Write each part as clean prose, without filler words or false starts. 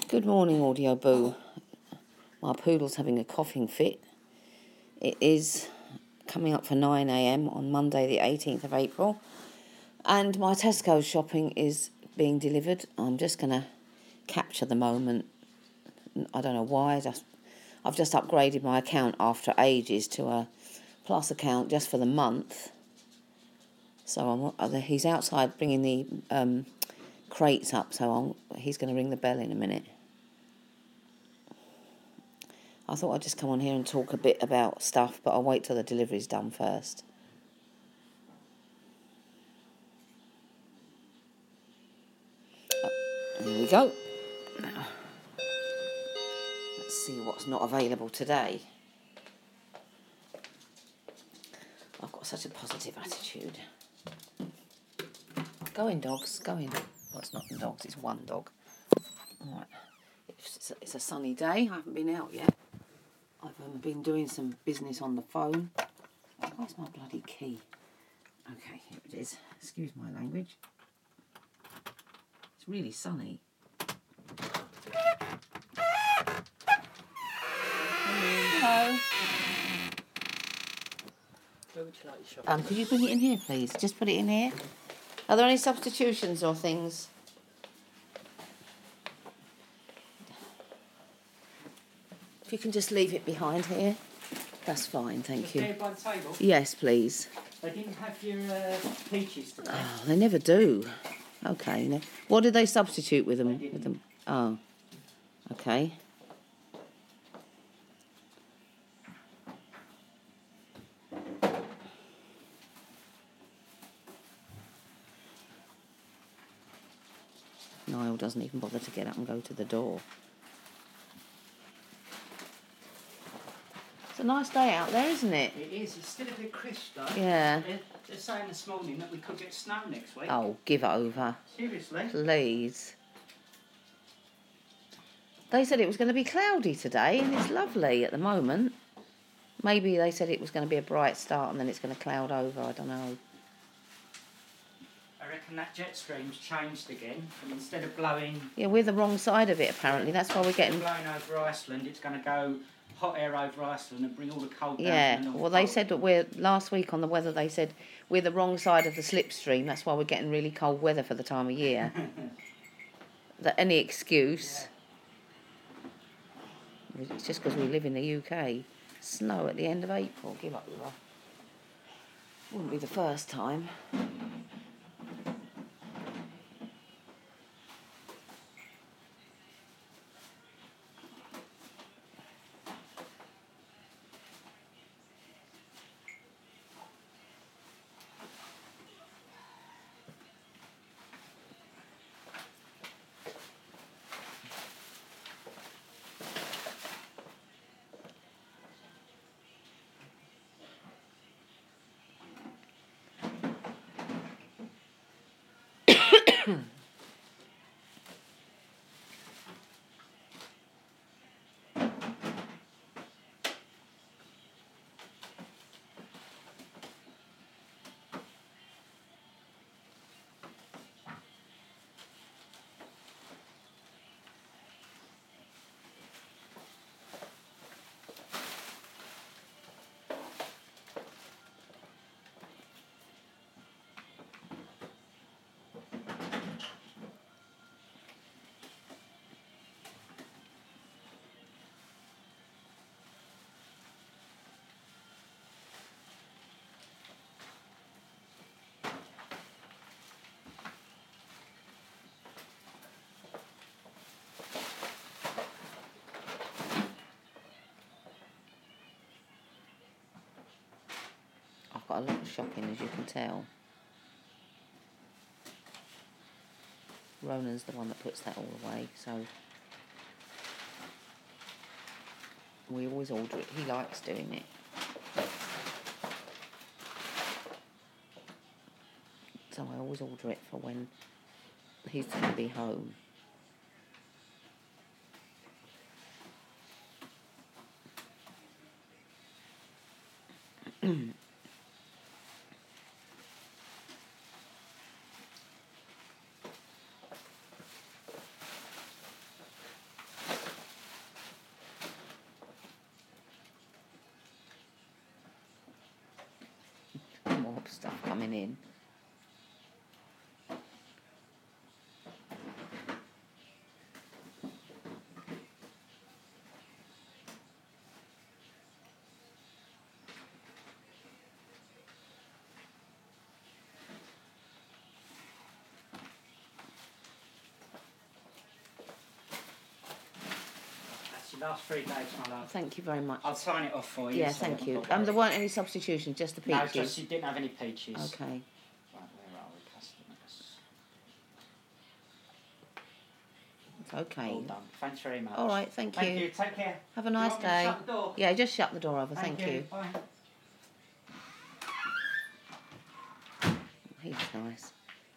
Good morning, Audio Boo. My poodle's having a coughing fit. It is coming up for 9 a.m. on Monday the 18th of April. And my Tesco shopping is being delivered. I'm just going to capture the moment. I don't know why. I've just upgraded my account after ages to a Plus account just for the month. So he's outside bringing the crates up, so he's going to ring the bell in a minute. I thought I'd just come on here and talk a bit about stuff, but I'll wait till the delivery's done first. There we go. Now, let's see what's not available today. I've got such a positive attitude. Go in, dogs, go in. Well, it's not dogs, it's one dog. All right. It's a sunny day. I haven't been out yet. I've been doing some business on the phone. Where's my bloody key? Okay, here it is. Excuse my language. It's really sunny. Hello. Where would you like your shopping? Could you bring it in here, please? Just put it in here. Are there any substitutions or things? If you can just leave it behind here, that's fine, thank you. There by the table? Yes, please. They didn't have your peaches today. Oh, they never do. Okay. What did they substitute with them? They didn't. With them? Oh, okay. Niall doesn't even bother to get up and go to the door. It's a nice day out there, isn't it? It is. It's still a bit crisp, though. Yeah. They're saying this morning that we could get snow next week. Oh, give it over. Seriously? Please. They said it was going to be cloudy today, and it's lovely at the moment. Maybe they said it was going to be a bright start, and then it's going to cloud over. I don't know. I reckon that jet stream's changed again, and instead of blowing... Yeah, we're the wrong side of it, apparently. That's why we're getting... blowing over Iceland, it's going to go hot air over Iceland and bring all the cold down. Yeah, well, they said that last week on the weather, they said we're the wrong side of the slipstream. That's why we're getting really cold weather for the time of year. Any excuse. Yeah. It's just because we live in the UK. Snow at the end of April. Give up, Laura. Wouldn't be the first time. I've got a lot of shopping, as you can tell. Ronan's the one that puts that all away, so we always order it. He likes doing it. So I always order it for when he's going to be home. coming in. That's your last 3 days, my love. Thank you very much. I'll sign it off for you. Yeah, so thank I'm you. not worried. There weren't any substitutions, just the No, peaches. just you didn't have any peaches. Okay. Right, where are we, customers? Okay. All done. Thanks very much. All right, thank you. Thank you. Take care. Have a Do you nice want me to day. shut the door? Yeah, just shut the door over. Thank you. Bye. He's nice.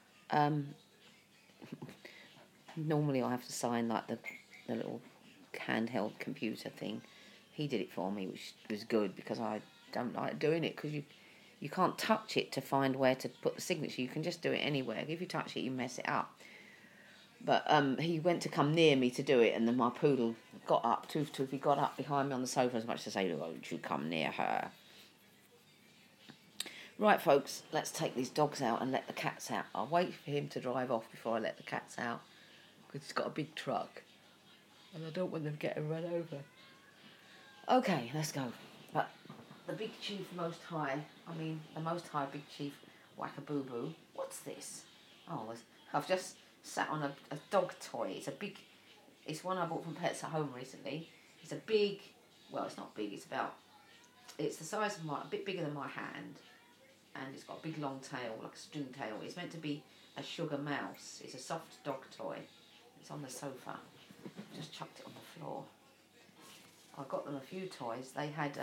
Normally I have to sign like the little handheld computer thing. He did it for me, which was good because I don't like doing it because you can't touch it to find where to put the signature. You can just do it anywhere. If you touch it, you mess it up. But he went to come near me to do it, and then my poodle got up. He got up behind me on the sofa as much as to say, "Won't you come near her?" Right, folks, let's take these dogs out and let the cats out. I'll wait for him to drive off before I let the cats out because he's got a big truck and I don't want them getting run over. Okay, let's go. But the Big Chief Most High, the Most High Big Chief Whack-a-Boo-Boo. What's this? Oh, I've just sat on a dog toy. It's one I bought from Pets at Home recently. It's a big, well, it's not big, it's the size of a bit bigger than my hand. And it's got a big long tail, like a string tail. It's meant to be a sugar mouse. It's a soft dog toy. It's on the sofa. Just chucked it on the floor. I got them a few toys. They had,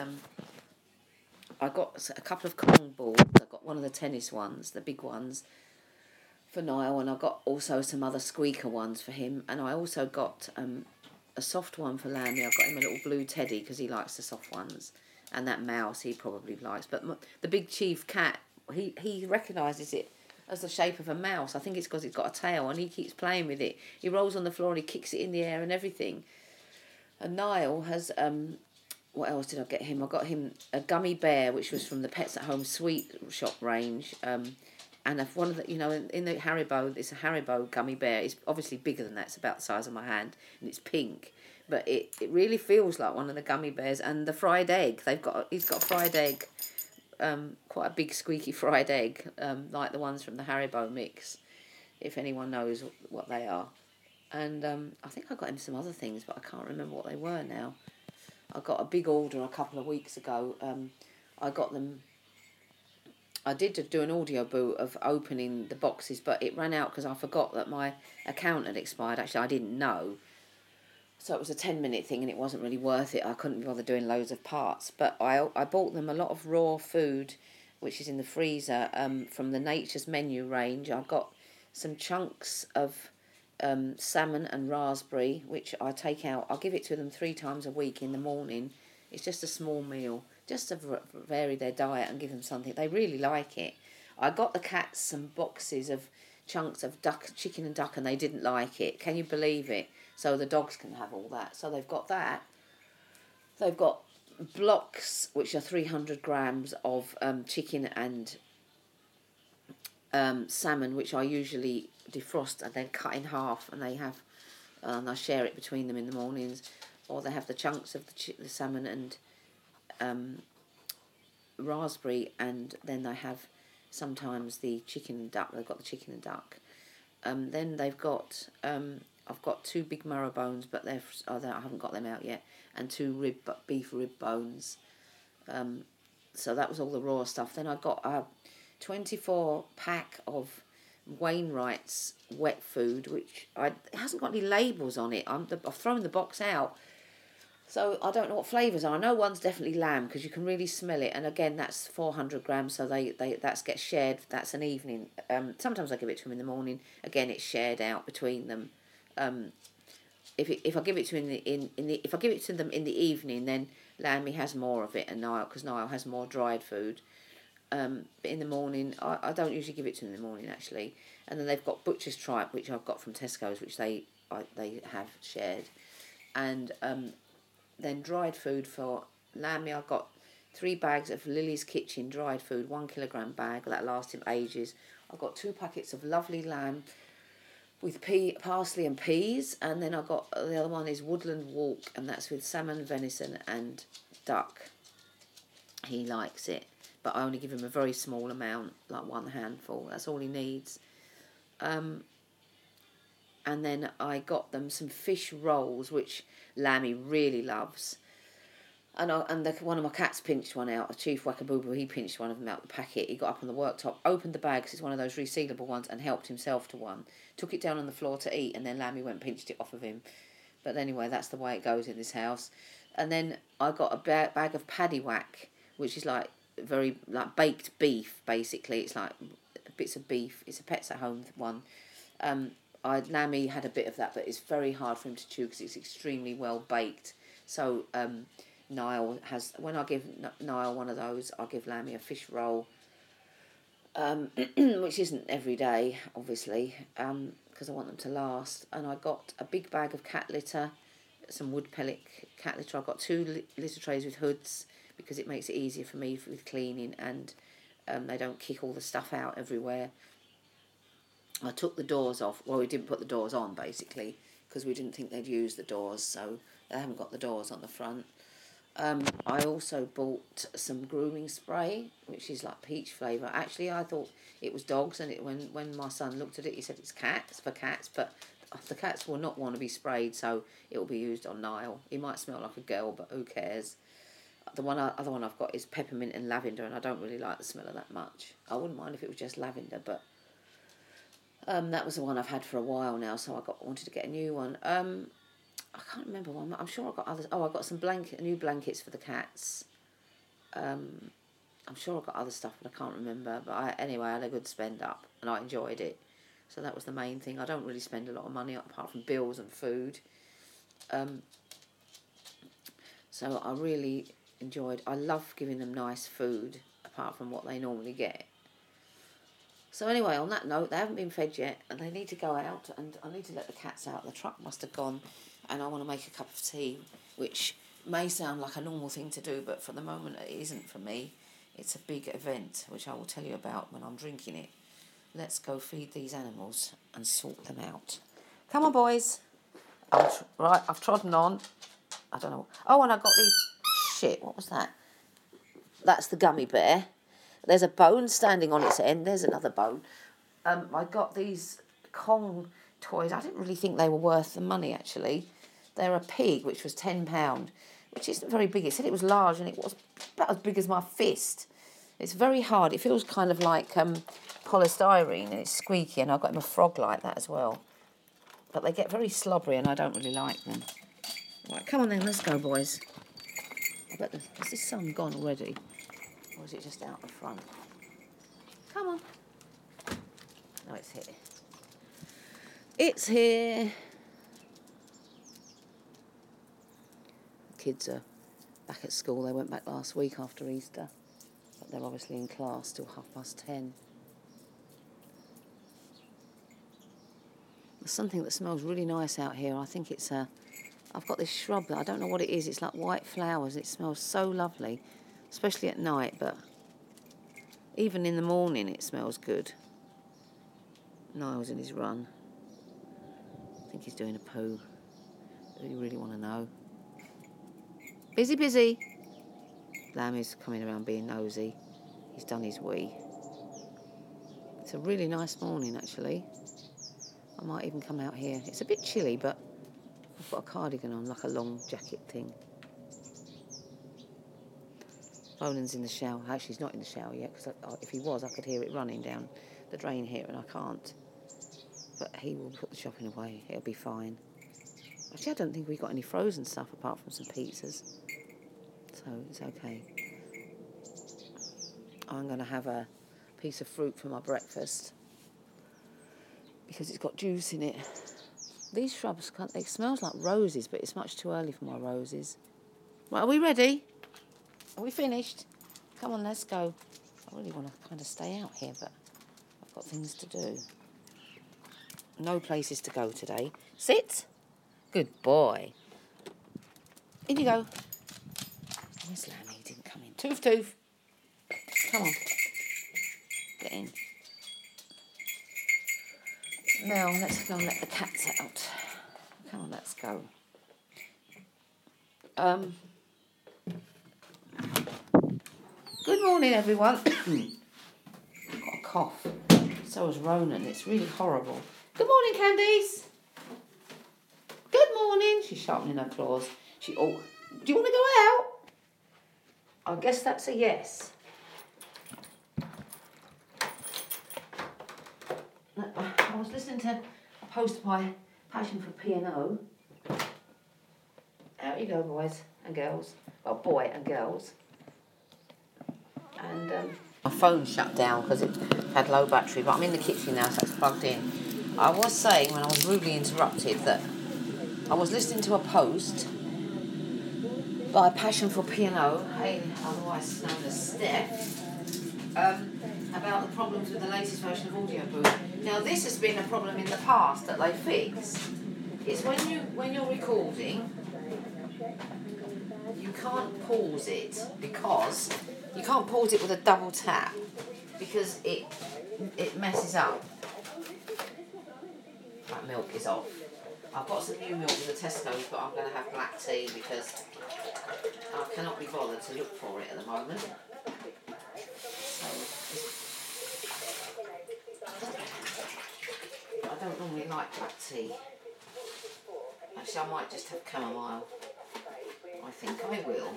I got a couple of Kong balls. I got one of the tennis ones, the big ones, for Niall. And I got also some other squeaker ones for him. And I also got a soft one for Lammy. I got him a little blue teddy because he likes the soft ones. And that mouse he probably likes. But the Big Chief cat, he recognises it as the shape of a mouse. I think it's because it's got a tail and he keeps playing with it. He rolls on the floor and he kicks it in the air and everything. And Niall has, what else did I get him? I got him a gummy bear, which was from the Pets at Home sweet shop range. And one of the, in the Haribo, it's a Haribo gummy bear. It's obviously bigger than that. It's about the size of my hand and it's pink. But it really feels like one of the gummy bears. And the fried egg, he's got a fried egg, quite a big squeaky fried egg, like the ones from the Haribo mix, if anyone knows what they are. And I think I got him some other things, but I can't remember what they were now. I got a big order a couple of weeks ago. I got them. I did do an audio boot of opening the boxes, but it ran out because I forgot that my account had expired. Actually, I didn't know. So it was a 10-minute thing and it wasn't really worth it. I couldn't bother doing loads of parts. But I bought them a lot of raw food, which is in the freezer, from the Nature's Menu range. I got some chunks of salmon and raspberry, which I take out. I'll give it to them 3 times a week in the morning. It's just a small meal, just to vary their diet and give them something. They really like it. I got the cats some boxes of chunks of chicken and duck, and they didn't like it. Can you believe it? So the dogs can have all that. So they've got that. They've got blocks, which are 300 grams of chicken and salmon, which I usually defrost and then cut in half, and I share it between them in the mornings. Or they have the chunks of the salmon and raspberry, and then they have sometimes the chicken and duck. They've got the chicken and duck. Then they've got, I've got 2 big marrow bones, but I haven't got them out yet, and 2 beef rib bones. So that was all the raw stuff. Then I got a 24 pack of Wainwright's wet food, which it hasn't got any labels on it. I've thrown the box out, so I don't know what flavours are. I know one's definitely lamb because you can really smell it, and again that's 400 grams, so that gets shared. That's an evening. Sometimes I give it to them in the morning. Again, it's shared out between them. If I give it to if I give it to them in the evening, then Lammy has more of it, and because Niall has more dried food. But in the morning, I don't usually give it to them in the morning actually. And then they've got butcher's tripe, which I've got from Tesco's, which they have shared, and then dried food for Lammy. I've got 3 bags of Lily's Kitchen dried food, 1 kilogram bag. That lasts him ages. I've got 2 packets of lovely lamb with parsley and peas, and then I've got the other one is Woodland Walk, and that's with salmon, venison and duck. He likes it, but I only give him a very small amount, like 1 handful. That's all he needs. And then I got them some fish rolls, which Lammy really loves. And one of my cats pinched one out. Chief Wackabooboo, he pinched one of them out of the packet. He got up on the worktop, opened the bag, 'cause it's one of those resealable ones, and helped himself to one. Took it down on the floor to eat, and then Lammy went and pinched it off of him. But anyway, that's the way it goes in this house. And then I got a bag of Paddy Whack, which is like baked beef, basically. It's like bits of beef. It's a Pets at Home one. Lammy had a bit of that, but it's very hard for him to chew because it's extremely well baked. So Niall has, when I give Niall one of those, I give Lammy a fish roll, which isn't every day, obviously, because I want them to last. And I got a big bag of cat litter, some wood pellet cat litter. I've got 2 litter trays with hoods because it makes it easier for me with cleaning, and they don't kick all the stuff out everywhere. I took the doors off. Well, we didn't put the doors on, basically, because we didn't think they'd use the doors, so they haven't got the doors on the front. I also bought some grooming spray, which is like peach flavour. Actually, I thought it was dogs, and when my son looked at it, he said it's for cats, but the cats will not want to be sprayed, so it will be used on Niall. He might smell like a girl, but who cares? The other one I've got is peppermint and lavender, and I don't really like the smell of that much. I wouldn't mind if it was just lavender, but that was the one I've had for a while now, so I wanted to get a new one. I can't remember one. I'm sure I got others. Oh, I got some new blankets for the cats. I'm sure I got other stuff, but I can't remember. But anyway, I had a good spend up, and I enjoyed it. So that was the main thing. I don't really spend a lot of money apart from bills and food. So I really enjoyed. I love giving them nice food apart from what they normally get. So anyway, on that note, they haven't been fed yet, and they need to go out, and I need to let the cats out. The truck must have gone, and I want to make a cup of tea, which may sound like a normal thing to do, but for the moment it isn't for me. It's a big event, which I will tell you about when I'm drinking it. Let's go feed these animals and sort them out. Come on, boys. Right, I've trodden on. I don't know. Oh, and I got these... Shit, what was that? That's the gummy bear. There's a bone standing on its end. There's another bone. I got these Kong toys. I didn't really think they were worth the money, actually. They're a pig, which was £10, which isn't very big. It said it was large, and it was about as big as my fist. It's very hard. It feels kind of like polystyrene, and it's squeaky, and I got him a frog like that as well. But they get very slobbery, and I don't really like them. Right, come on then, let's go, boys. I bet has this sun gone already? Or is it just out the front? Come on. No, it's here. It's here. The kids are back at school. They went back last week after Easter. But they're obviously in class till 10:30. There's something that smells really nice out here. I think it's I've got this shrub that I don't know what it is. It's like white flowers. It smells so lovely, especially at night, but even in the morning it smells good. Niall's in his run. I think he's doing a poo. Do you really want to know? Busy, busy. Lammy's coming around being nosy. He's done his wee. It's a really nice morning, actually. I might even come out here. It's a bit chilly, but I've got a cardigan on, like a long jacket thing. Roland's in the shower. Actually, he's not in the shower yet, because if he was, I could hear it running down the drain here, and I can't. But he will put the shopping away. It'll be fine. Actually, I don't think we've got any frozen stuff apart from some pizzas. So it's okay. I'm going to have a piece of fruit for my breakfast because it's got juice in it. These shrubs, it smells like roses, but it's much too early for my roses. Right, are we ready? Are we finished? Come on, let's go. I really want to kind of stay out here, but I've got things to do. No places to go today. Sit. Good boy. In you go. Where's Lammy? He didn't come in. Tooth, tooth. Come on. Get in. Now, let's go and let the cats out. Come on, let's go. Good morning, everyone. I've got a cough. So has Ronan. It's really horrible. Good morning, Candice. Good morning. She's sharpening her claws. Do you want to go out? I guess that's a yes. I was listening to a post by Passion for P&O. Out you go, boys and girls. Well, boy and girls. And my phone shut down because it had low battery, but I'm in the kitchen now, so it's plugged in. I was saying when I was rudely interrupted that I was listening to a post by Passion for P&O, otherwise known as Steph, about the problems with the latest version of Audiobook. Now, this has been a problem in the past that they fixed. It's when you're recording, you can't pause it because you can't pause it with a double tap because it messes up. That milk is off. I've got some new milk with the Tesco's, but I'm going to have black tea because I cannot be bothered to look for it at the moment. I don't normally like black tea. Actually, I might just have chamomile. I think I will.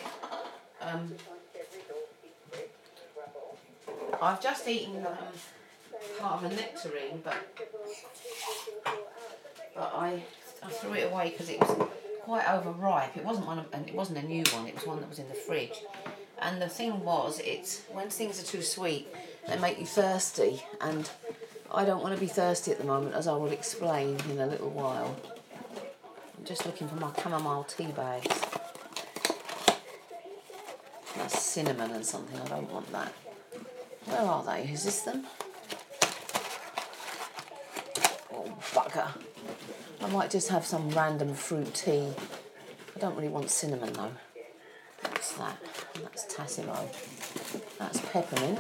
I've just eaten part of a nectarine, but I threw it away because it was quite overripe. It wasn't it wasn't a new one. It was one that was in the fridge. And the thing was, when things are too sweet, they make you thirsty, and I don't want to be thirsty at the moment, as I will explain in a little while. I'm just looking for my chamomile tea bags. That's cinnamon and something. I don't want that. Where are they? Is this them? Oh, bugger. I might just have some random fruit tea. I don't really want cinnamon, though. What's that? That's Tassimo. That's peppermint.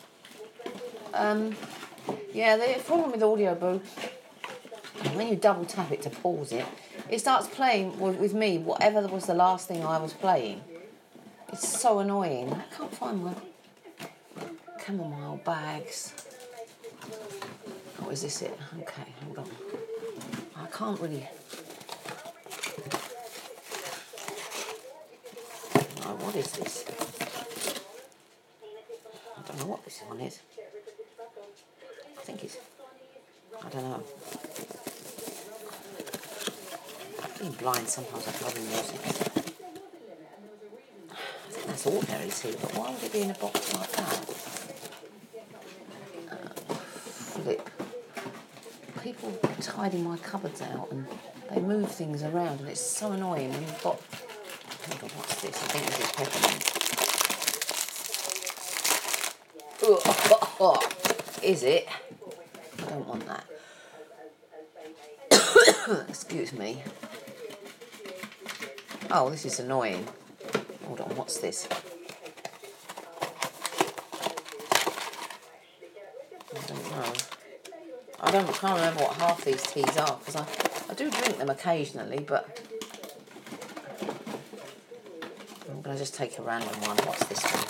Yeah, the problem with Audiobook, when you double tap it to pause it, it starts playing with me whatever was the last thing I was playing. It's so annoying. I can't find my chamomile bags. Oh, is this it? Okay, hold on. I can't really... No, what is this? I don't know what this one is. I think it's... I don't know. Being blind sometimes I can't even use it. I think that's ordinary tea, but why would it be in a box like that? Philip. People tidying my cupboards out and they move things around and it's so annoying when you've got... Hold on, what's this? I think this is peppermint. Is it? I don't want that. Excuse me. Oh, this is annoying. Hold on, what's this? I don't know. I can't remember what half these teas are because I do drink them occasionally, but I'm going to just take a random one. What's this one?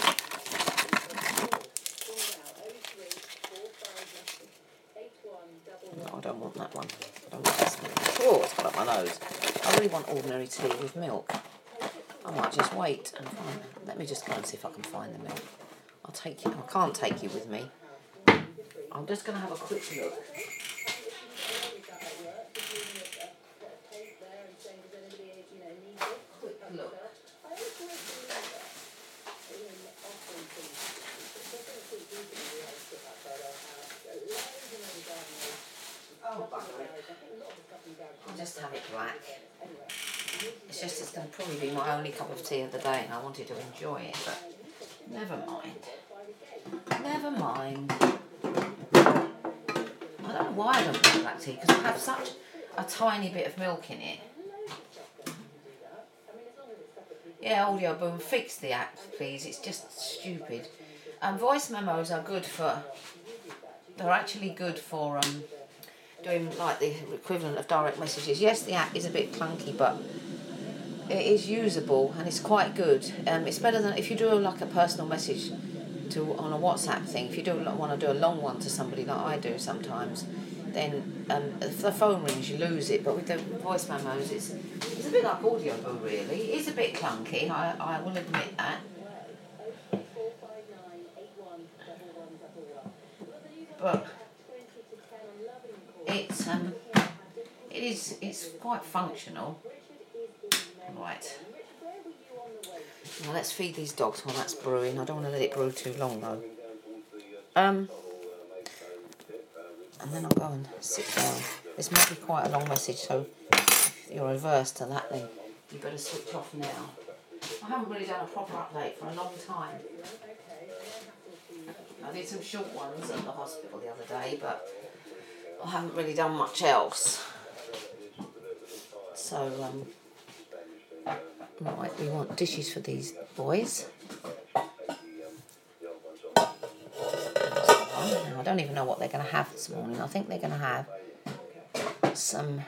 No, I don't want that one. I don't want this one. Oh, it's got up my nose. I really want ordinary tea with milk. I might just wait and find... Let me just go and see if I can find the milk. I'll take you. I can't take you with me. I'm just going to have a quick look. Quick look. Oh, I'll just have it black. It's going to probably be my only cup of tea of the day and I wanted to enjoy it, but never mind. Never mind. I don't know why I don't drink black tea, because I have such a tiny bit of milk in it. Yeah, Audio Boom, fix the app, please. It's just stupid. Voice memos are good for... They're actually good for doing like the equivalent of direct messages. Yes, the app is a bit clunky, but it is usable and it's quite good. It's better than if you do like a personal message on a WhatsApp thing. If you want to do a long one to somebody like I do sometimes, then if the phone rings you lose it. But with the voice memos, it's a bit like Audio Boom really. It is a bit clunky. I will admit that. But it's quite functional. Right. Now let's feed these dogs while that's brewing. I don't want to let it brew too long though. And then I'll go and sit down. This might be quite a long message, so if you're averse to that, then you better switch off now. I haven't really done a proper update for a long time. I did some short ones at the hospital the other day, but I haven't really done much else. So, right, we want dishes for these boys. Now, I don't even know what they're going to have this morning. I think they're going to have some...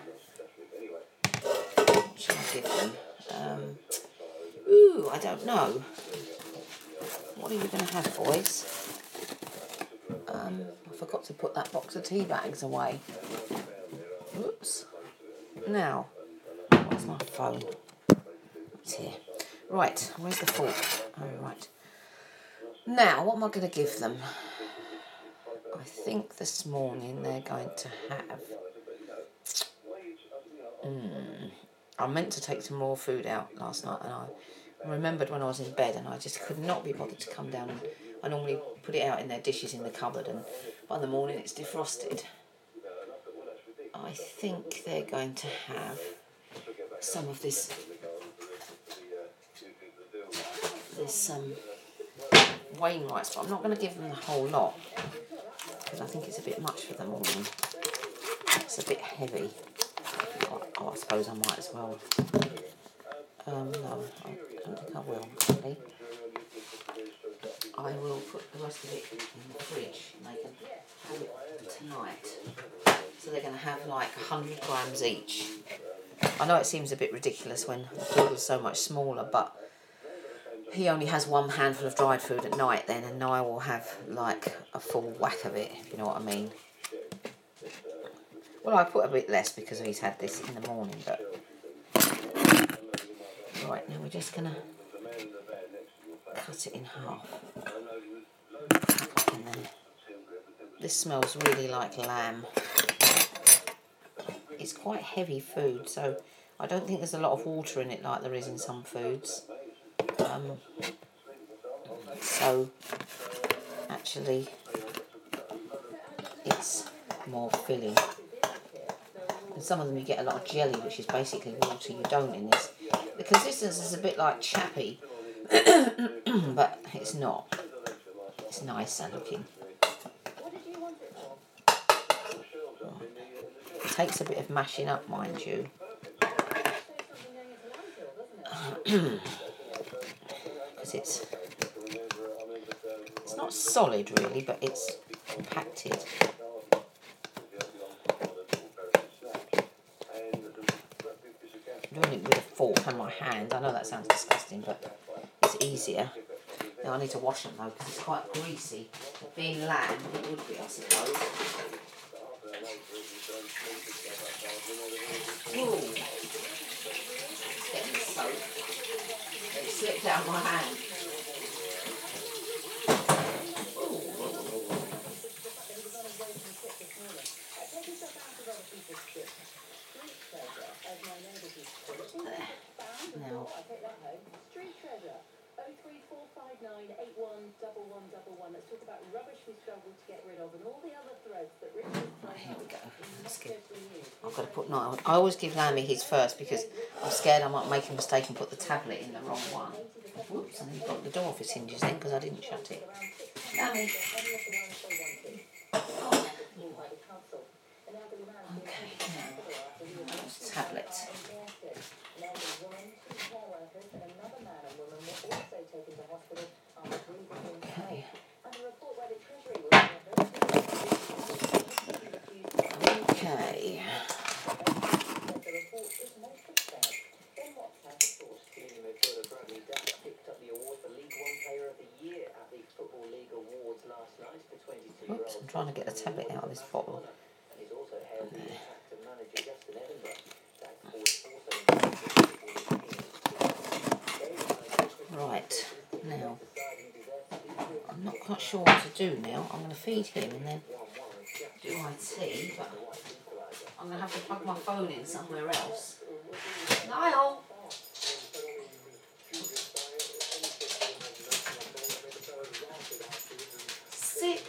What should I give them? I don't know. What are you going to have, boys? I forgot to put that box of tea bags away. Oops. Now, where's my phone? It's here. Right, where's the fork? Oh, right. Now, what am I going to give them? I think this morning they're going to have... I meant to take some more food out last night, and I remembered when I was in bed, and I just could not be bothered to come down. And I normally put it out in their dishes in the cupboard, and by the morning it's defrosted. I think they're going to have some of this Wainwright's, but I'm not going to give them the whole lot because I think it's a bit much for the morning. It's a bit heavy. I suppose I might as well. No, I don't think I will, actually. I will put the rest of it in the fridge and they can have it tonight. So they're going to have like 100 grams each. I know it seems a bit ridiculous when the poodle's so much smaller, but he only has one handful of dried food at night then, and I will have like a full whack of it, if you know what I mean. Well, I put a bit less because he's had this in the morning, but... Right, now we're just going to cut it in half. And then this smells really like lamb. It's quite heavy food, so I don't think there's a lot of water in it like there is in some foods. So actually it's more filling. And some of them you get a lot of jelly, which is basically water. You don't in this. The consistency is a bit like chappy, but it's not. It's nicer looking. It takes a bit of mashing up, mind you. Because it's not solid really, but it's compacted. I'm doing it with a fork and my hand. I know that sounds disgusting, but it's easier. Now I need to wash them though, because it's quite greasy. Being lamb, it would be, I suppose. Ooh. It's getting soaked. It slipped down my hand. Now. Let's talk about rubbish we struggle to get rid of and all the other threads that right, here we go. I've got to put no. I always give Lammy his first because I'm scared I might make a mistake and put the tablet in the wrong one. Whoops, and then got the door off its hinges then because I didn't shut it. Lammy. Okay, now. tablet. Okay. Okay. Oops, I'm trying to get the tablet out of this bottle. Right, now, I'm not quite sure what to do now. I'm going to feed him and then do my tea, but I'm going to have to plug my phone in somewhere else. Niall! Sit!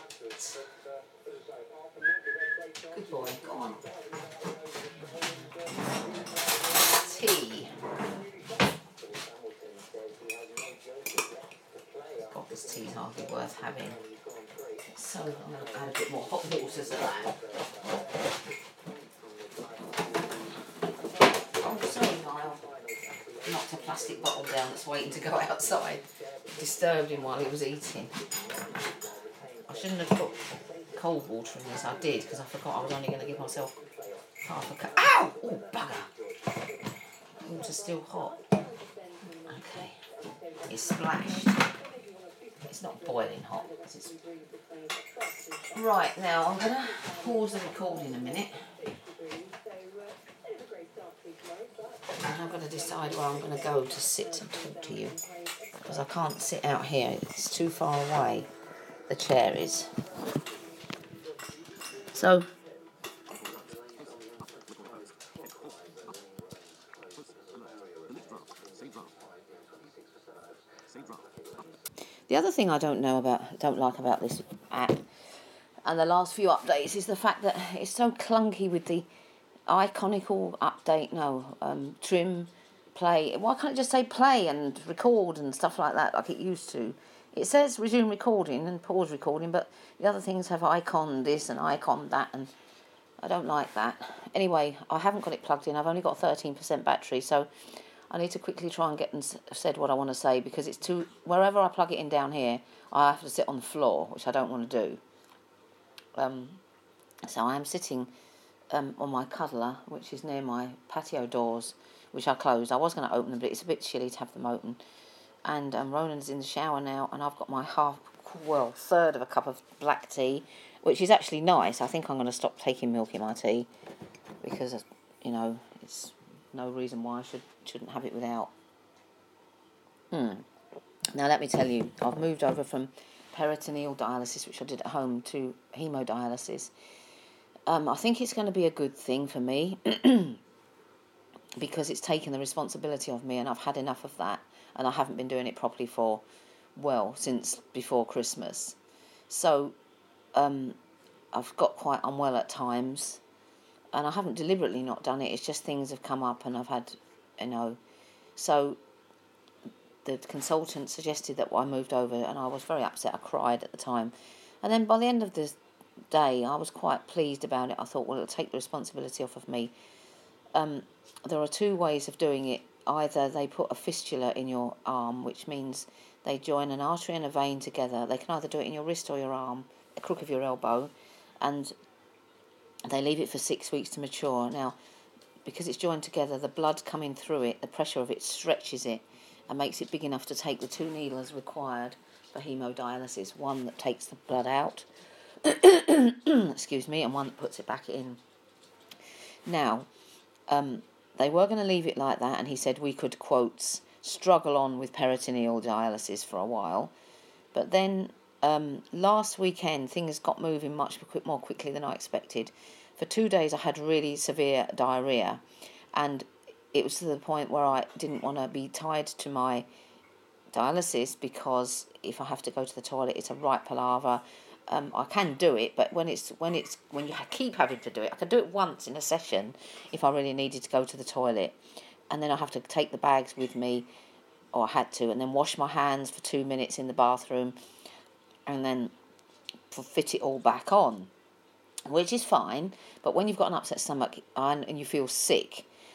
Good boy, go on. Tea. God, this tea's hardly worth having. So I'm going to add a bit more hot water to that. Oh, sorry, Niall. Knocked a plastic bottle down that's waiting to go outside. Disturbed him while he was eating. I shouldn't have put cold water in this. I did, because I forgot I was only going to give myself half a cup. Ow! Oh, bugger! The water's still hot. Okay. It's splashed. It's not boiling hot. Right, now I'm going to pause the recording a minute. And I'm going to decide where I'm going to go to sit and talk to you. Because I can't sit out here. It's too far away. The chair is. So, the other thing I don't like about this app and the last few updates is the fact that it's so clunky with the iconical update. Trim, play. Why can't it just say play and record and stuff like that like it used to? It says resume recording and pause recording, but the other things have icon this and icon that, and I don't like that. Anyway, I haven't got it plugged in. I've only got 13% battery, so I need to quickly try and get and said what I want to say, because it's too. Wherever I plug it in down here, I have to sit on the floor, which I don't want to do. So I am sitting on my cuddler, which is near my patio doors, which I closed. I was going to open them, but it's a bit chilly to have them open. And Ronan's in the shower now, and I've got my third of a cup of black tea, which is actually nice. I think I'm going to stop taking milk in my tea, because, it's no reason why I shouldn't have it without. Now let me tell you, I've moved over from peritoneal dialysis, which I did at home, to hemodialysis. I think it's going to be a good thing for me because it's taken the responsibility of me, and I've had enough of that, and I haven't been doing it properly since before Christmas. So I've got quite unwell at times, and I haven't deliberately not done it. It's just things have come up, and I've had, so the consultant suggested that I moved over, and I was very upset. I cried at the time. And then by the end of the day, I was quite pleased about it. I thought, well, it'll take the responsibility off of me. There are two ways of doing it. Either they put a fistula in your arm, which means they join an artery and a vein together. They can either do it in your wrist or your arm, the crook of your elbow, and they leave it for 6 weeks to mature. Now, because it's joined together, the blood coming through it, the pressure of it stretches it and makes it big enough to take the 2 needles required for hemodialysis. One that takes the blood out, excuse me, and one that puts it back in. Now, they were going to leave it like that, and he said we could, quotes, struggle on with peritoneal dialysis for a while. But then last weekend, things got moving much more quickly than I expected. For 2 days, I had really severe diarrhoea, and it was to the point where I didn't want to be tied to my dialysis, because if I have to go to the toilet, it's a right palaver. I can do it, but when you keep having to do it, I can do it once in a session if I really needed to go to the toilet, and then I have to take the bags with me, or I had to, and then wash my hands for 2 minutes in the bathroom, and then fit it all back on, which is fine. But when you've got an upset stomach and you feel sick,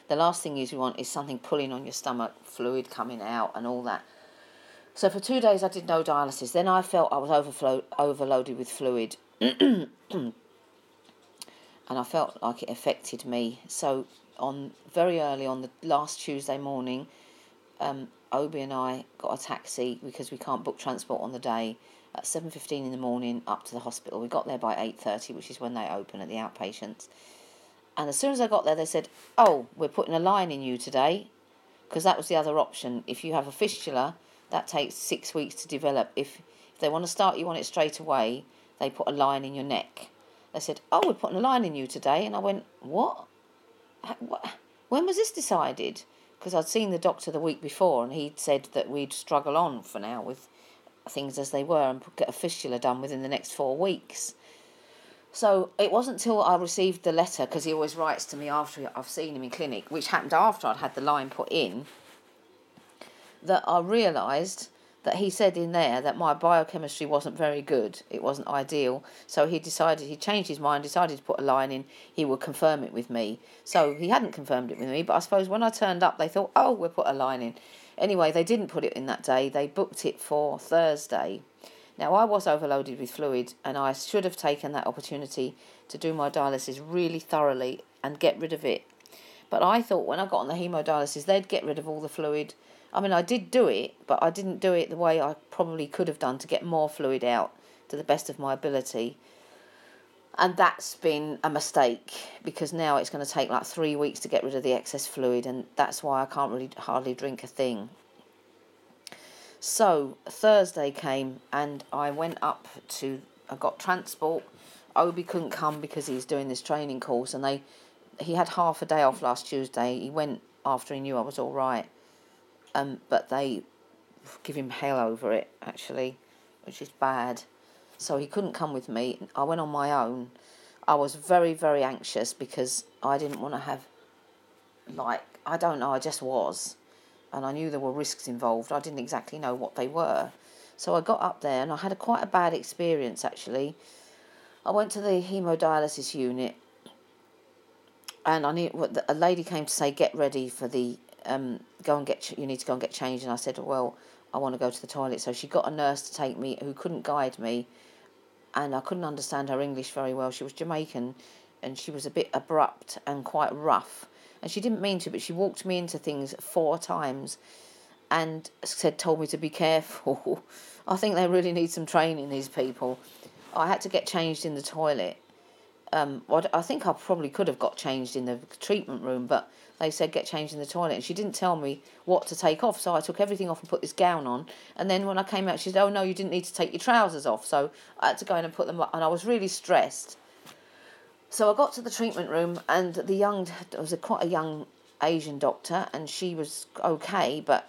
the last thing you want is something pulling on your stomach, fluid coming out and all that. So for 2 days I did no dialysis. Then I felt I was overloaded with fluid. And I felt like it affected me. So very early on the last Tuesday morning, Obi and I got a taxi because we can't book transport on the day at 7:15 in the morning up to the hospital. We got there by 8:30, which is when they open at the outpatients. And as soon as I got there, they said, "Oh, we're putting a line in you today," because that was the other option. If you have a fistula, that takes 6 weeks to develop. If they want to start you on it straight away, they put a line in your neck. They said, "Oh, we're putting a line in you today," and I went, "What? When was this decided?" Because I'd seen the doctor the week before, and he'd said that we'd struggle on for now with things as they were and get a fistula done within the next 4 weeks. So it wasn't till I received the letter, because he always writes to me after I've seen him in clinic, which happened after I'd had the line put in, that I realised that he said in there that my biochemistry wasn't very good. It wasn't ideal. So he changed his mind, decided to put a line in. He would confirm it with me. So he hadn't confirmed it with me, but I suppose when I turned up, they thought, "Oh, we'll put a line in." Anyway, they didn't put it in that day. They booked it for Thursday. Now, I was overloaded with fluid, and I should have taken that opportunity to do my dialysis really thoroughly and get rid of it. But I thought when I got on the hemodialysis, they'd get rid of all the fluid. I mean, I did do it, but I didn't do it the way I probably could have done to get more fluid out to the best of my ability. And that's been a mistake, because now it's going to take like 3 weeks to get rid of the excess fluid, and that's why I can't really hardly drink a thing. So Thursday came and I got transport. Obi couldn't come because he's doing this training course, and he had half a day off last Tuesday. He went after he knew I was all right. But they give him hell over it, actually, which is bad. So he couldn't come with me. I went on my own. I was very, very anxious because I didn't want to have, I don't know, I just was. And I knew there were risks involved. I didn't exactly know what they were. So I got up there and I had quite a bad experience, actually. I went to the hemodialysis unit and a lady came to say, "Get ready for the, you need to go and get changed." And I said, "Well, I want to go to the toilet." So she got a nurse to take me who couldn't guide me, and I couldn't understand her English very well. She was Jamaican and she was a bit abrupt and quite rough. And she didn't mean to, but she walked me into things 4 times and told me to be careful. I think they really need some training, these people. I had to get changed in the toilet. I think I probably could have got changed in the treatment room, but they said get changed in the toilet, and she didn't tell me what to take off, so I took everything off and put this gown on, and then when I came out she said, "Oh no, you didn't need to take your trousers off," so I had to go in and put them on, and I was really stressed. So I got to the treatment room, and there was quite a young Asian doctor, and she was okay, but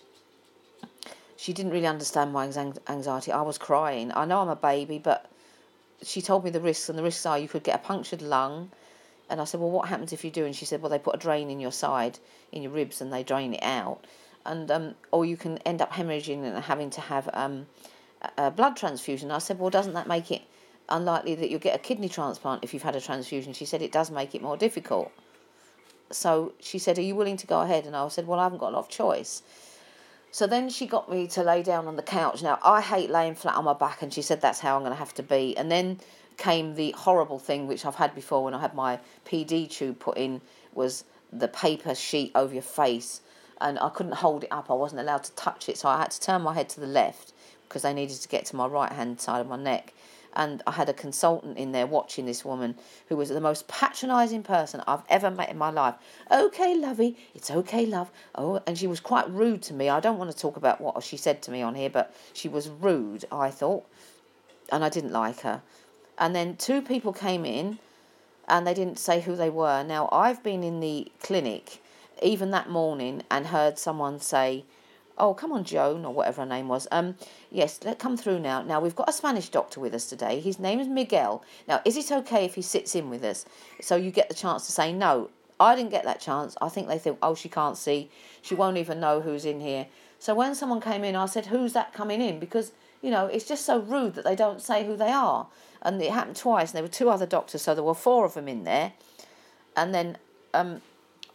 she didn't really understand my anxiety. I was crying. I know I'm a baby, but she told me the risks, and the risks are you could get a punctured lung. And I said, "Well, what happens if you do?" And she said, "Well, they put a drain in your side, in your ribs, and they drain it out. And or you can end up hemorrhaging and having to have a blood transfusion." I said, "Well, doesn't that make it unlikely that you'll get a kidney transplant if you've had a transfusion?" She said, "It does make it more difficult." So she said, "Are you willing to go ahead?" And I said, "Well, I haven't got a lot of choice." So then she got me to lay down on the couch. Now, I hate laying flat on my back, and she said that's how I'm going to have to be. And then came the horrible thing, which I've had before when I had my PD tube put in, was the paper sheet over your face. And I couldn't hold it up. I wasn't allowed to touch it, so I had to turn my head to the left because they needed to get to my right-hand side of my neck. And I had a consultant in there watching this woman who was the most patronising person I've ever met in my life. "Okay, lovey, it's okay, love." Oh, and she was quite rude to me. I don't want to talk about what she said to me on here, but she was rude, I thought, and I didn't like her. And then 2 people came in, and they didn't say who they were. Now, I've been in the clinic, even that morning, and heard someone say, "Oh, come on, Joan," or whatever her name was. "Yes, come through now. Now, we've got a Spanish doctor with us today. His name is Miguel. Now, is it okay if he sits in with us?" So you get the chance to say no. I didn't get that chance. I think they think, "Oh, she can't see. She won't even know who's in here." So when someone came in, I said, "Who's that coming in?" Because, it's just so rude that they don't say who they are. And it happened twice, and there were 2 other doctors, so there were 4 of them in there. And then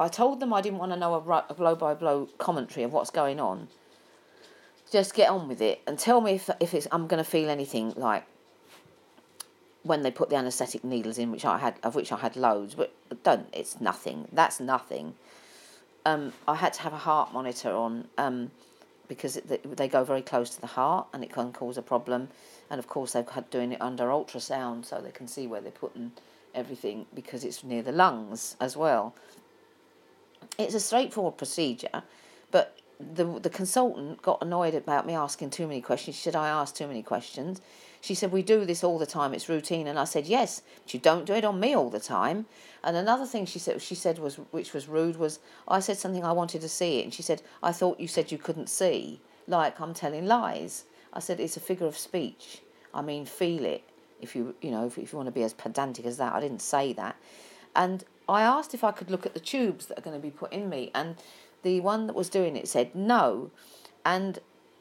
I told them I didn't want to know a blow-by-blow commentary of what's going on. Just get on with it and tell me if I'm going to feel anything like when they put the anaesthetic needles in, which I had loads, but don't. It's nothing. That's nothing. I had to have a heart monitor on because they go very close to the heart and it can cause a problem. And of course they've had doing it under ultrasound so they can see where they're putting everything because it's near the lungs as well. It's a straightforward procedure, but the consultant got annoyed about me asking too many questions. She said I asked too many questions. She said, we do this all the time, it's routine. And I said, yes, but you don't do it on me all the time. And another thing she said was, which was rude, was I said something I wanted to see it. And she said, I thought you said you couldn't see, like I'm telling lies. I said, it's a figure of speech. I mean, feel it. If you want to be as pedantic as that, I didn't say that. And I asked if I could look at the tubes that are going to be put in me. And the one that was doing it said no. And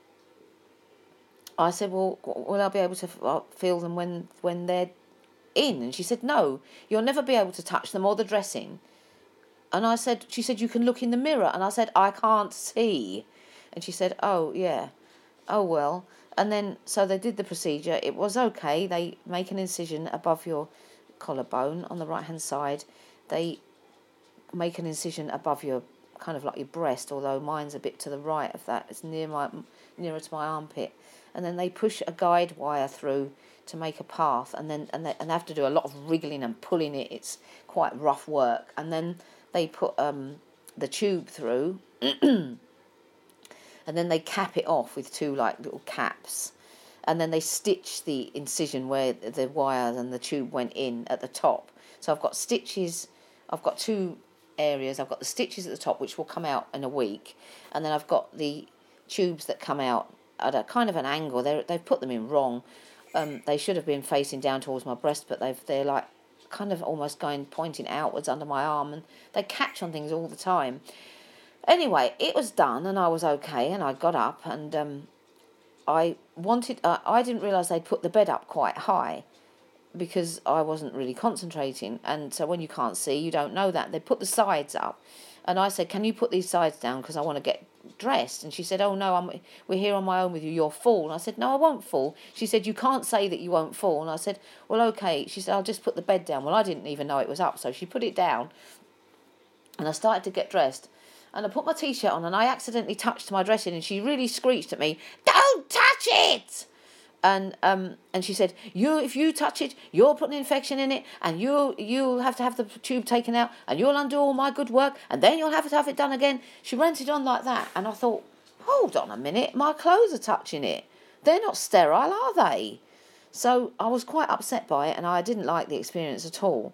I said, well, will I be able to feel them when they're in? And she said, no, you'll never be able to touch them or the dressing. And she said, you can look in the mirror. And I said, I can't see. And she said, oh, yeah. Oh, well. And then, so they did the procedure. It was okay. They make an incision above your collarbone on the right-hand side. They make an incision above your, kind of like your breast, although mine's a bit to the right of that. It's nearer to my armpit. And then they push a guide wire through to make a path, and they have to do a lot of wriggling and pulling it. It's quite rough work. And then they put the tube through, and then they cap it off with two like little caps, and then they stitch the incision where the wire and the tube went in at the top. So I've got stitches. I've got two areas. I've got the stitches at the top, which will come out in a week, and then I've got the tubes that come out at a kind of an angle. They've put them in wrong. They should have been facing down towards my breast, but they're like kind of almost pointing outwards under my arm, and they catch on things all the time. Anyway, it was done, and I was okay, and I got up, and I didn't realise they'd put the bed up quite high because I wasn't really concentrating, and so when you can't see, you don't know that. They put the sides up, and I said, can you put these sides down because I want to get dressed? And she said, oh no, we're here on my own with you, you'll fall. And I said, no, I won't fall. She said, you can't say that you won't fall. And I said, well, okay. She said, I'll just put the bed down. Well, I didn't even know it was up, so she put it down, and I started to get dressed, and I put my t-shirt on, and I accidentally touched my dressing, and she really screeched at me, don't touch it. And she said, if you touch it, you're putting an infection in it, and you'll have to have the tube taken out, and you'll undo all my good work, and then you'll have to have it done again. She ranted on like that, and I thought, hold on a minute, my clothes are touching it. They're not sterile, are they? So I was quite upset by it, and I didn't like the experience at all.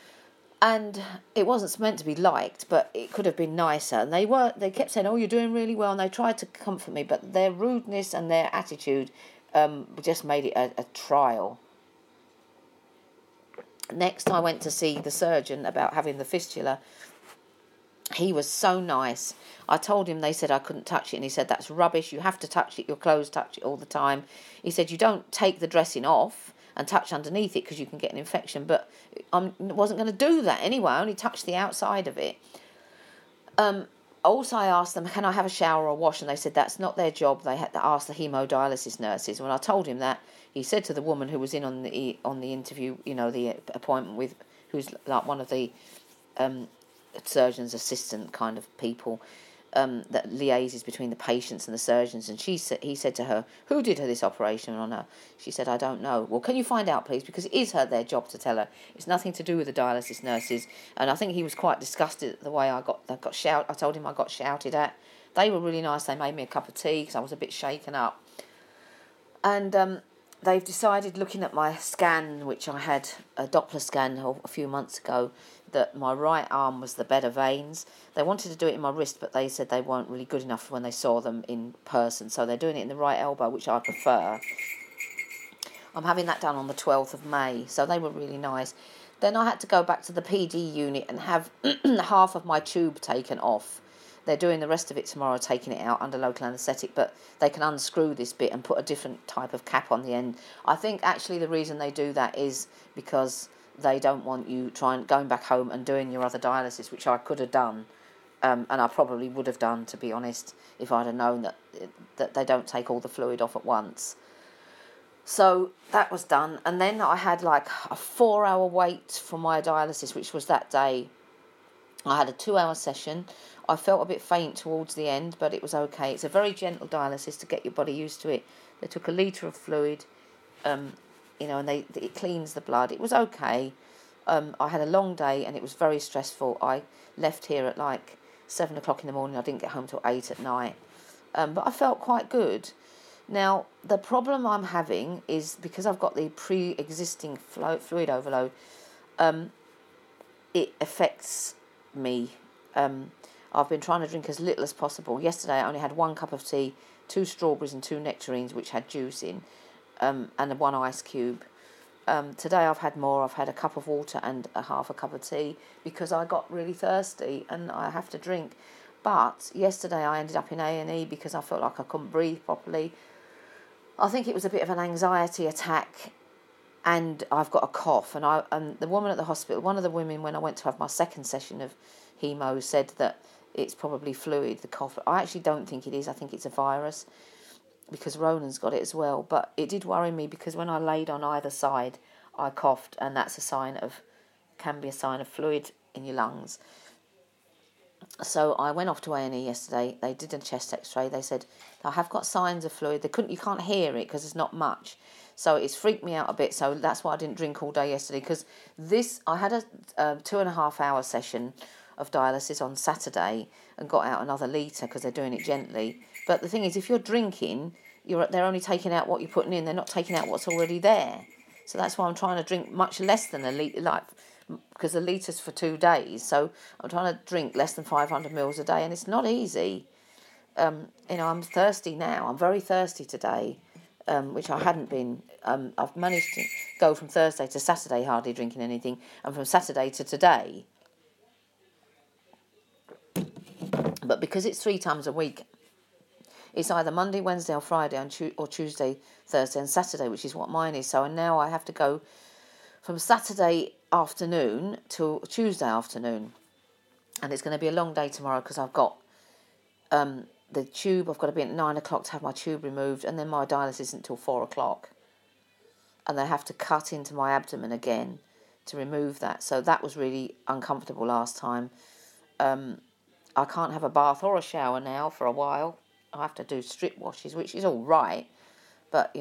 And it wasn't meant to be liked, but it could have been nicer. And they kept saying, oh, you're doing really well, and they tried to comfort me, but their rudeness and their attitude just made it a trial. Next, I went to see the surgeon about having the fistula. He was so nice. I told him, they said I couldn't touch it, and he said, that's rubbish, you have to touch it, your clothes touch it all the time. He said, you don't take the dressing off and touch underneath it because you can get an infection, but I wasn't going to do that anyway. I only touched the outside of it. Also, I asked them, can I have a shower or wash? And they said that's not their job. They had to ask the haemodialysis nurses. When I told him that, he said to the woman who was in on the interview, the appointment with, who's like one of the surgeon's assistant kind of people, that liaises between the patients and the surgeons, and he said to her, who did this operation on her? She said, I don't know. Well, can you find out, please, because it is their job to tell her. It's nothing to do with the dialysis nurses. And I think he was quite disgusted at the way I told him I got shouted at. They were really nice. They made me a cup of tea because I was a bit shaken up. And they've decided, looking at my scan, which I had a Doppler scan a few months ago, that my right arm was the better veins. They wanted to do it in my wrist, but they said they weren't really good enough when they saw them in person, so they're doing it in the right elbow, which I prefer. I'm having that done on the 12th of May, so they were really nice. Then I had to go back to the PD unit and have half of my tube taken off. They're doing the rest of it tomorrow, taking it out under local anaesthetic, but they can unscrew this bit and put a different type of cap on the end. I think actually the reason they do that is because they don't want you going back home and doing your other dialysis, which I could have done, and I probably would have done, to be honest, if I'd have known that they don't take all the fluid off at once. So that was done, and then I had like a 4-hour wait for my dialysis, which was that day. I had a 2-hour session. I felt a bit faint towards the end, but it was okay. It's a very gentle dialysis to get your body used to it. They took a litre of fluid, and it cleans the blood. It was okay. I had a long day, and it was very stressful. I left here at like 7 o'clock in the morning. I didn't get home till 8 at night, but I felt quite good. Now, the problem I'm having is because I've got the pre-existing fluid overload, it affects me. I've been trying to drink as little as possible. Yesterday I only had 1 cup of tea, 2 strawberries and 2 nectarines which had juice in, and 1 ice cube. Today I've had more. I've had a cup of water and half a cup of tea because I got really thirsty and I have to drink. But yesterday I ended up in A&E because I felt like I couldn't breathe properly. I think it was a bit of an anxiety attack, and I've got a cough. And the woman at the hospital, one of the women, when I went to have my second session of chemo, said that it's probably fluid, the cough. I actually don't think it is. I think it's a virus because Ronan's got it as well. But it did worry me because when I laid on either side, I coughed, and that's can be a sign of fluid in your lungs. So I went off to A&E yesterday. They did a chest X-ray. They said I have got signs of fluid. You can't hear it because there's not much. So it's freaked me out a bit. So that's why I didn't drink all day yesterday, because I had a 2.5-hour session of dialysis on Saturday and got out another litre because they're doing it gently. But the thing is, if you're drinking, they're only taking out what you're putting in. They're not taking out what's already there. So that's why I'm trying to drink much less than a litre, because the litre's for 2 days. So I'm trying to drink less than 500 mils a day, and it's not easy. I'm thirsty now. I'm very thirsty today, which I hadn't been. I've managed to go from Thursday to Saturday hardly drinking anything, and from Saturday to today. But because it's 3 times a week, it's either Monday, Wednesday or Friday, or Tuesday, Thursday and Saturday, which is what mine is. So now I have to go from Saturday afternoon till Tuesday afternoon. And it's going to be a long day tomorrow because I've got the tube. I've got to be at 9 o'clock to have my tube removed, and then my dialysis isn't until 4 o'clock. And they have to cut into my abdomen again to remove that. So that was really uncomfortable last time. I can't have a bath or a shower now for a while. I have to do strip washes, which is all right. But,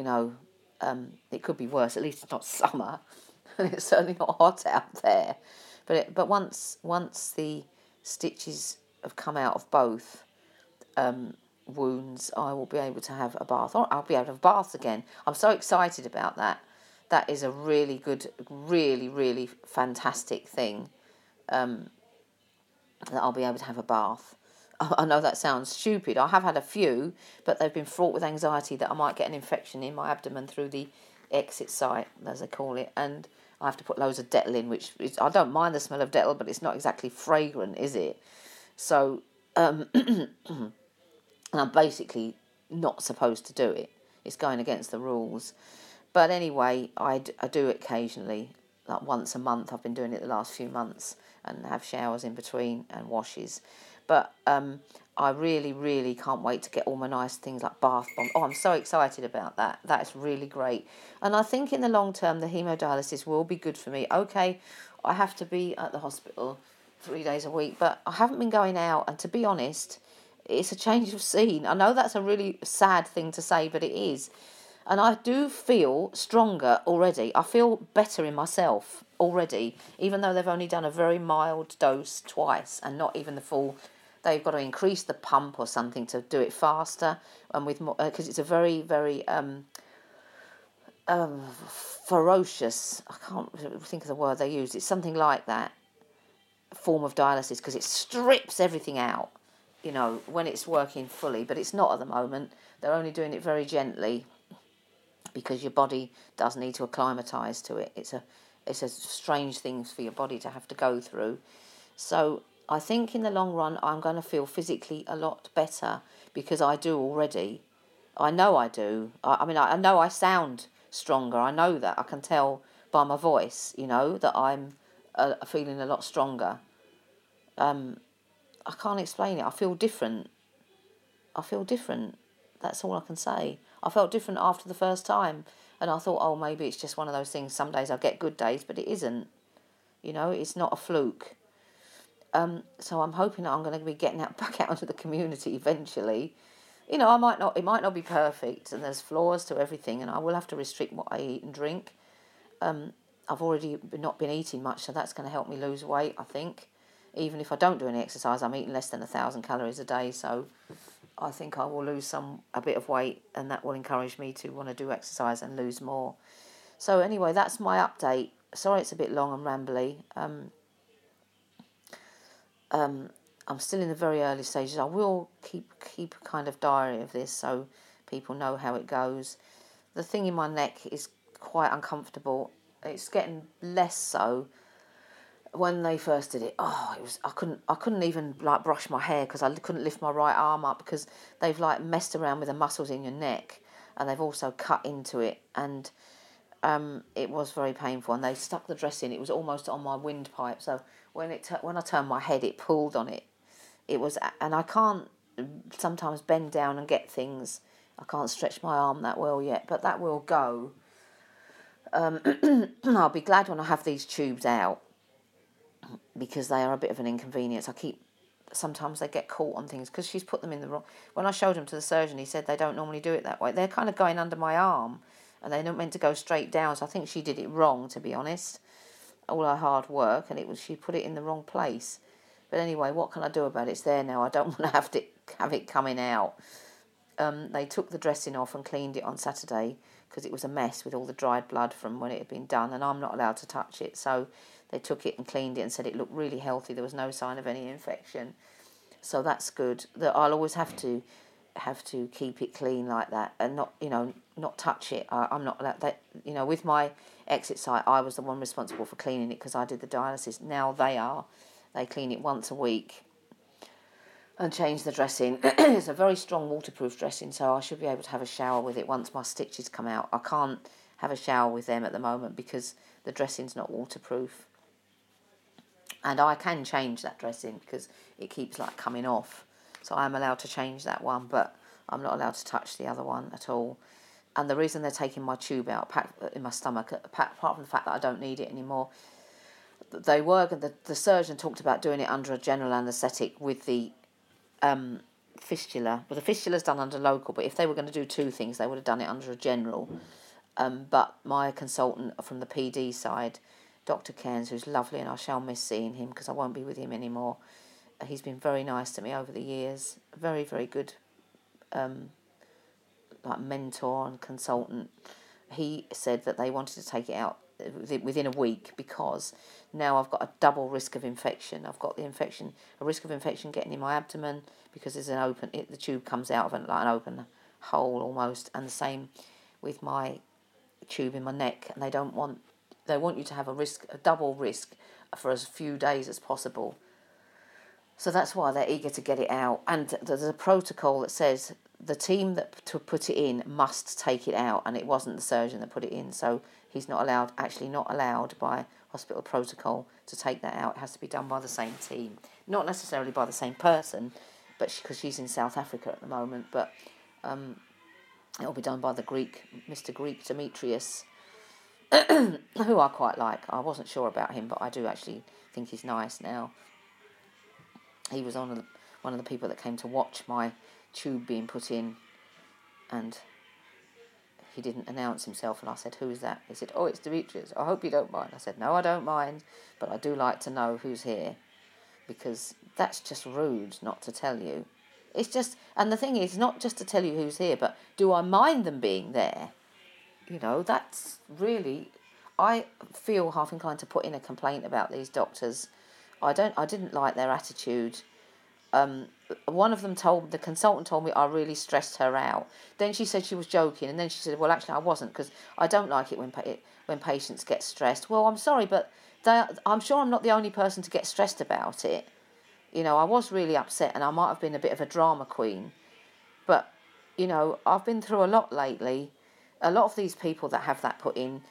it could be worse. At least it's not summer. And it's certainly not hot out there. But once the stitches have come out of both wounds, I will be able to have a bath. Or I'll be able to have baths again. I'm so excited about that. That is a really good, really, really fantastic thing, that I'll be able to have a bath. I know that sounds stupid. I have had a few, but they've been fraught with anxiety that I might get an infection in my abdomen through the exit site, as they call it, and I have to put loads of Dettol in, I don't mind the smell of Dettol, but it's not exactly fragrant, is it? So, and I'm basically not supposed to do it. It's going against the rules. But anyway, I do it occasionally, like once a month. I've been doing it the last few months, and have showers in between and washes. But I really, really can't wait to get all my nice things like bath bombs. Oh, I'm so excited about that. That is really great. And I think in the long term, the hemodialysis will be good for me. Okay, I have to be at the hospital 3 days a week, but I haven't been going out. And to be honest, it's a change of scene. I know that's a really sad thing to say, but it is. And I do feel stronger already. I feel better in myself already, even though they've only done a very mild dose twice and not even the full. They've got to increase the pump or something to do it faster, and with more, because it's a very, very ferocious. I can't think of the word they use. It's something like that form of dialysis because it strips everything out. When it's working fully, but it's not at the moment. They're only doing it very gently because your body does need to acclimatise to it. It's a strange thing for your body to have to go through. So I think in the long run, I'm going to feel physically a lot better because I do already. I know I do. I know I sound stronger. I know that. I can tell by my voice, that I'm feeling a lot stronger. I can't explain it. I feel different. That's all I can say. I felt different after the first time, and I thought, oh, maybe it's just one of those things. Some days I get good days, but it isn't. It's not a fluke. So I'm hoping that I'm going to be getting back out into the community eventually. It might not be perfect, and there's flaws to everything, and I will have to restrict what I eat and drink. I've already not been eating much, so that's going to help me lose weight, I think. Even if I don't do any exercise, I'm eating less than 1,000 calories a day, so I think I will lose a bit of weight, and that will encourage me to want to do exercise and lose more. So anyway, that's my update. Sorry it's a bit long and rambly. I'm still in the very early stages. I will keep a kind of diary of this so people know how it goes. The thing in my neck is quite uncomfortable. It's getting less so. When they first did it, I couldn't even brush my hair because I couldn't lift my right arm up because they've messed around with the muscles in your neck, and they've also cut into it, and it was very painful. And they stuck the dress in. It was almost on my windpipe, so when I turned my head, it pulled on it. It was, and I can't sometimes bend down and get things. I can't stretch my arm that well yet, but that will go. I'll be glad when I have these tubes out, because they are a bit of an inconvenience. Sometimes they get caught on things because she's put them in the wrong. When I showed them to the surgeon, he said they don't normally do it that way. They're kind of going under my arm, and they're not meant to go straight down. So I think she did it wrong, to be honest. All her hard work, and she put it in the wrong place. But anyway, what can I do about it? It's there now. I don't want to have it coming out. They took the dressing off and cleaned it on Saturday because it was a mess with all the dried blood from when it had been done, and I'm not allowed to touch it. So they took it and cleaned it and said it looked really healthy. There was no sign of any infection. So that's good. That I'll always have to keep it clean like that and not touch it. I'm not allowed that. With my exit site, I was the one responsible for cleaning it because I did the dialysis. Now they clean it once a week and change the dressing. It's a very strong waterproof dressing, so I should be able to have a shower with it once my stitches come out. I can't have a shower with them at the moment because the dressing's not waterproof. And I can change that dressing because it keeps coming off. So I'm allowed to change that one, but I'm not allowed to touch the other one at all. And the reason they're taking my tube out in my stomach, apart from the fact that I don't need it anymore, the surgeon talked about doing it under a general anaesthetic with the fistula. Well, the fistula's done under local, but if they were going to do two things, they would have done it under a general. But my consultant from the PD side, Dr. Cairns, who's lovely, and I shall miss seeing him because I won't be with him anymore. He's been very nice to me over the years. Very, very good mentor and consultant. He said that they wanted to take it out within a week because now I've got a double risk of infection. I've got a risk of infection getting in my abdomen because there's the tube comes out of an open hole almost, and the same with my tube in my neck. And they want you to have a double risk for as few days as possible. So that's why they're eager to get it out. And there's a protocol that says the team that to put it in must take it out, and it wasn't the surgeon that put it in. So he's not allowed by hospital protocol to take that out. It has to be done by the same team. Not necessarily by the same person, but because she's in South Africa at the moment. But it'll be done by the Mr. Greek Demetrius, who I quite like. I wasn't sure about him, but I do actually think he's nice now. He was one of the people that came to watch my tube being put in, and he didn't announce himself, and I said, "Who's that?" He said, "Oh, it's Demetrius. I hope you don't mind." I said, "No, I don't mind, but I do like to know who's here, because that's just rude not to tell you. It's just, and the thing is, not just to tell you who's here, but do I mind them being there? That's really, I feel half inclined to put in a complaint about these doctors. I didn't like their attitude. One of them the consultant told me I really stressed her out. Then she said she was joking, and then she said, well, actually I wasn't, because I don't like it when patients get stressed. Well, I'm sorry, but I'm sure I'm not the only person to get stressed about it. I was really upset, and I might have been a bit of a drama queen. But, I've been through a lot lately. A lot of these people that have that put in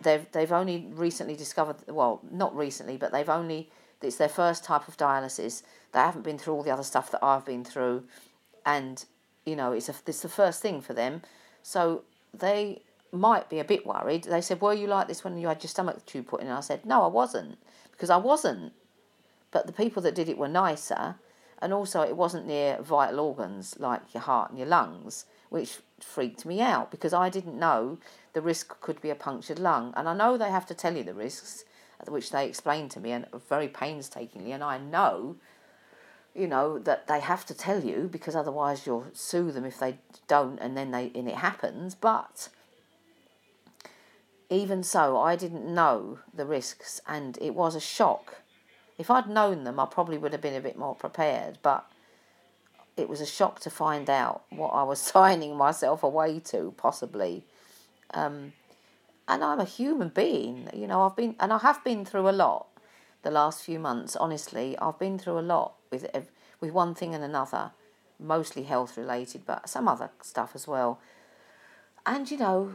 they've only recently discovered, well, not recently, but it's their first type of dialysis. They haven't been through all the other stuff that I've been through, and it's the first thing for them, so they might be a bit worried. They said, "Were you like this when you had your stomach tube put in?" And I said, "No, I wasn't, because I wasn't. But the people that did it were nicer, and also it wasn't near vital organs like your heart and your lungs, which freaked me out because I didn't know the risk could be a punctured lung. And I know they have to tell you the risks, which they explained to me and very painstakingly, and I know, that they have to tell you because otherwise you'll sue them if they don't, and it happens. But even so, I didn't know the risks, and it was a shock. If I'd known them, I probably would have been a bit more prepared, but it was a shock to find out what I was signing myself away to, possibly. And I'm a human being, I have been through a lot the last few months. Honestly, I've been through a lot with one thing and another, mostly health related, but some other stuff as well. And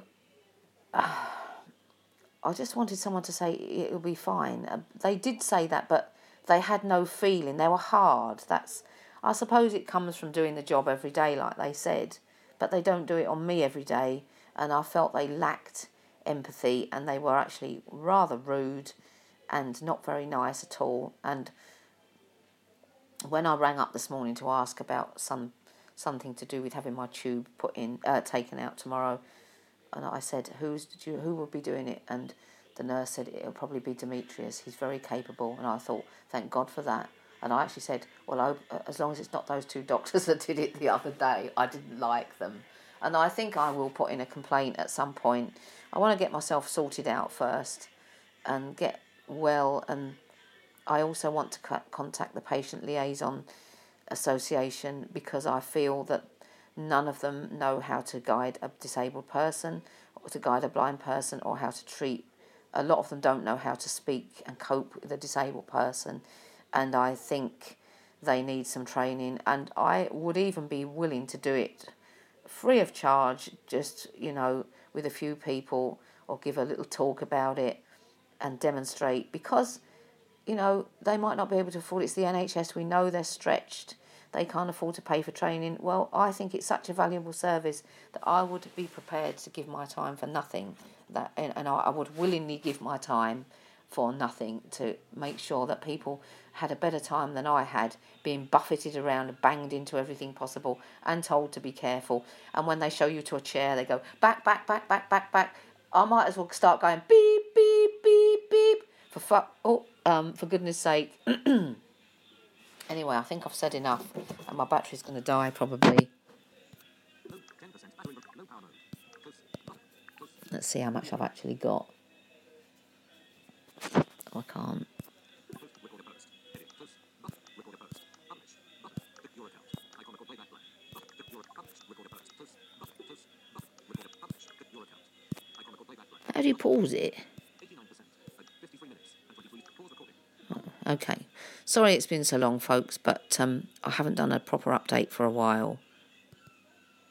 I just wanted someone to say it'll be fine. They did say that, but they had no feeling. They were hard. I suppose it comes from doing the job every day, like they said, but they don't do it on me every day. And I felt they lacked empathy, and they were actually rather rude and not very nice at all. And when I rang up this morning to ask about something to do with having my tube taken out tomorrow, and I said, who will be doing it? And the nurse said, it'll probably be Demetrius. He's very capable. And I thought, thank God for that. And I actually said, well, as long as it's not those two doctors that did it the other day, I didn't like them. And I think I will put in a complaint at some point. I want to get myself sorted out first and get well. And I also want to contact the Patient Liaison Association, because I feel that none of them know how to guide a disabled person or to guide a blind person, or how to treat. A lot of them don't know how to speak and cope with a disabled person. And I think they need some training. And I would even be willing to do it free of charge, just, with a few people, or give a little talk about it and demonstrate, because, they might not be able to afford it. It's the NHS. We know they're stretched. They can't afford to pay for training. Well, I think it's such a valuable service that I would be prepared to give my time for nothing. And I would willingly give my time for nothing to make sure that people had a better time than I had, being buffeted around and banged into everything possible and told to be careful. And when they show you to a chair, they go, back, back, back, back, back, back. I might as well start going beep, beep, beep, beep. For goodness sake. Anyway, I think I've said enough, and my battery's going to die probably. Let's see how much I've actually got. Oh, I can't. How do you pause it? Okay. Sorry it's been so long, folks, but I haven't done a proper update for a while.